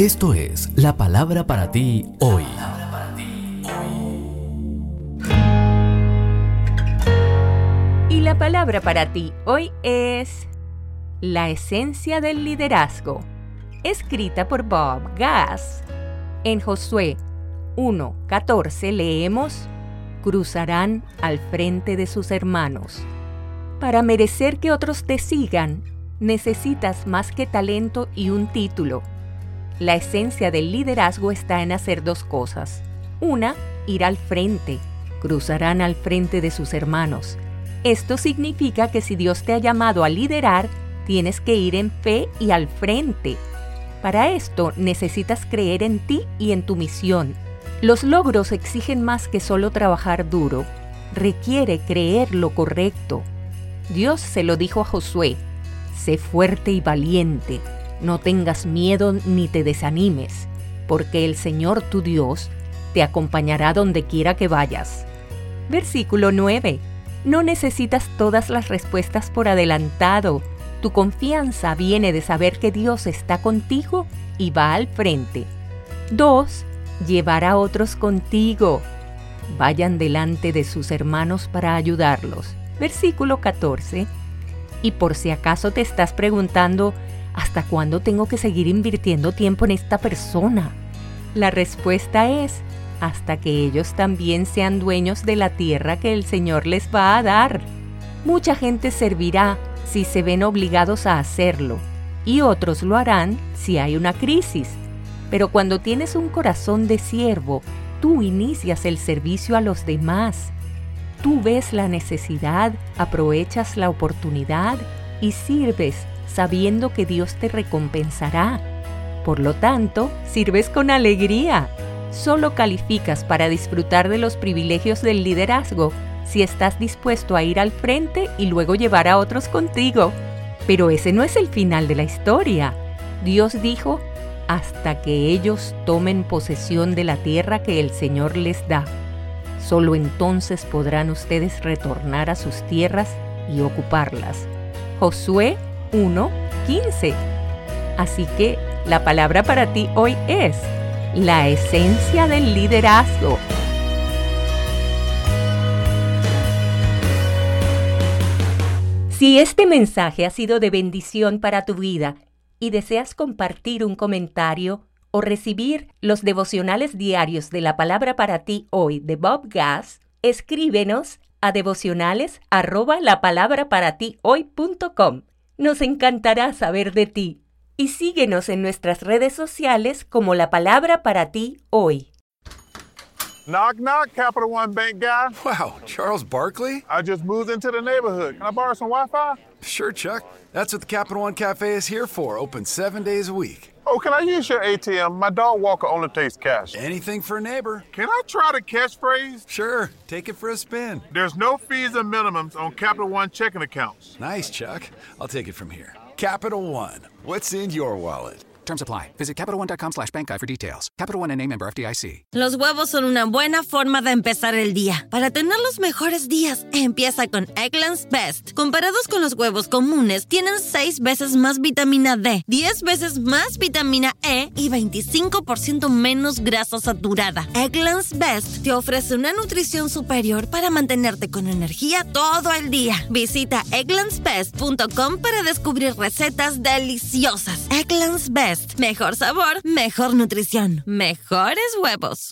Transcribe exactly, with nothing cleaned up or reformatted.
Esto es la palabra para ti hoy. Y la palabra para ti hoy es la esencia del liderazgo, escrita por Bob Gass. En Josué uno catorce leemos: cruzarán al frente de sus hermanos. Para merecer que otros te sigan, necesitas más que talento y un título. La esencia del liderazgo está en hacer dos cosas. Una, ir al frente. Cruzarán al frente de sus hermanos. Esto significa que si Dios te ha llamado a liderar, tienes que ir en fe y al frente. Para esto necesitas creer en ti y en tu misión. Los logros exigen más que solo trabajar duro. Requiere creer lo correcto. Dios se lo dijo a Josué: sé fuerte y valiente. No tengas miedo ni te desanimes, porque el Señor tu Dios te acompañará donde quiera que vayas. Versículo nueve. No necesitas todas las respuestas por adelantado. Tu confianza viene de saber que Dios está contigo y va al frente. dos. Llevar a otros contigo. Vayan delante de sus hermanos para ayudarlos. Versículo catorce. Y por si acaso te estás preguntando, ¿hasta cuándo tengo que seguir invirtiendo tiempo en esta persona? La respuesta es, hasta que ellos también sean dueños de la tierra que el Señor les va a dar. Mucha gente servirá si se ven obligados a hacerlo, y otros lo harán si hay una crisis. Pero cuando tienes un corazón de siervo, tú inicias el servicio a los demás. Tú ves la necesidad, aprovechas la oportunidad y sirves sabiendo que Dios te recompensará. Por lo tanto, sirves con alegría. Solo calificas para disfrutar de los privilegios del liderazgo si estás dispuesto a ir al frente y luego llevar a otros contigo. Pero ese no es el final de la historia. Dios dijo, hasta que ellos tomen posesión de la tierra que el Señor les da. Solo entonces podrán ustedes retornar a sus tierras y ocuparlas. Josué uno quince. Así que la palabra para ti hoy es la esencia del liderazgo. Si este mensaje ha sido de bendición para tu vida y deseas compartir un comentario o recibir los devocionales diarios de la palabra para ti hoy de Bob Gass, escríbenos a devocionales arroba la palabra para ti hoy punto com. Nos encantará saber de ti. Y síguenos en nuestras redes sociales como La Palabra para ti hoy. Knock, knock, Capital One Bank guy. Wow, Charles Barkley? I just moved into the neighborhood. Can I borrow some Wi-Fi? Sure, Chuck. That's what the Capital One Cafe is here for, open seven days a week. Oh, can I use your A T M? My dog Walker only takes cash. Anything for a neighbor. Can I try the catchphrase? Sure, take it for a spin. There's no fees or minimums on Capital One checking accounts. Nice, Chuck. I'll take it from here. Capital One. What's in your wallet? Terms apply. Visit CapitalOne.com slash bank guide for details. Capital One N A member F D I C. Los huevos son una buena forma de empezar el día. Para tener los mejores días, empieza con Eggland's Best. Comparados con los huevos comunes, tienen seis veces más vitamina D, diez veces más vitamina E y veinticinco por ciento menos grasa saturada. Eggland's Best te ofrece una nutrición superior para mantenerte con energía todo el día. Visita egglands best punto com para descubrir recetas deliciosas. Eggland's Best. Mejor sabor, mejor nutrición, mejores huevos.